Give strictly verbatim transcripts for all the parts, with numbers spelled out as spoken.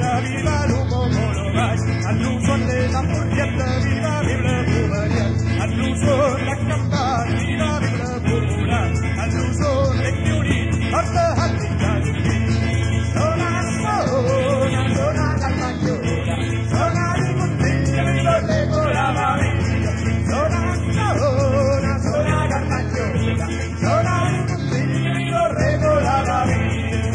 Teresa, viva l'uomo monorai, all'uso della murrietta, viva viva bumaria, all'uso la campana, viva viva bumula, all'uso le chiudi, porta a ticciarci. Sona, sona, sona dal maggiore, sona di consiglia, mi vorrei con la famiglia. Sona, sona, sona dal maggiore, sona di consiglia, mi vorrei con la famiglia.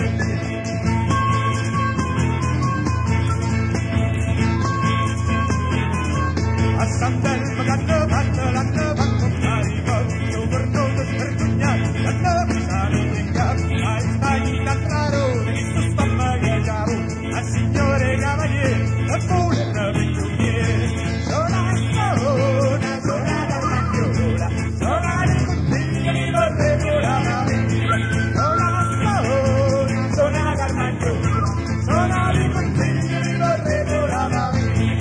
A Sant'Elmo l'hanno fatto, l'hanno fatto un carico, governato per cugnato, l'hanno pisato in capo, a Spagna d'Antrarone, che su stamma che giavo, a signore cavaliere, a pure per pigliere. Sona, sona, sona da maggiora, sona di consiglia, mi vorrei con la famiglia. Sona, sona, sona da maggiora, sona di consiglia, mi vorrei con la famiglia.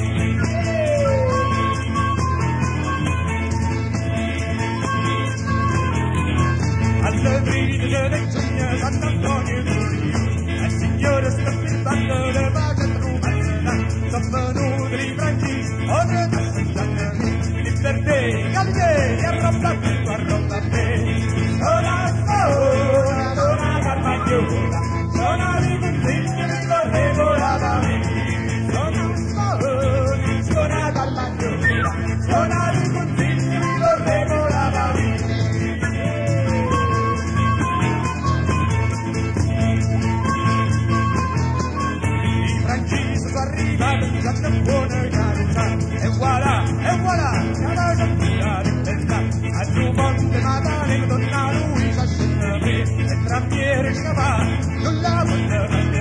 Alle bride delle giugna Sant'Antonio Giulio, al signore sta filmando le vaghe trumanzena, sono venuti i franchi, ora da Sant'Antonio, libertà, gallieri, arrobbati, arrobbati. Sona, sona, sona Carmagnola, sona di consiglia, mi vorrei con la famiglia. Sona, sona, sona Carmagnola, sona di consiglia, mi vorrei con la famiglia. Arrivato già da buona carità e voilà, e voilà, la cattura di bella a giù ponte Madane, donna Luisa scende e trampiere scavallo, non la guarda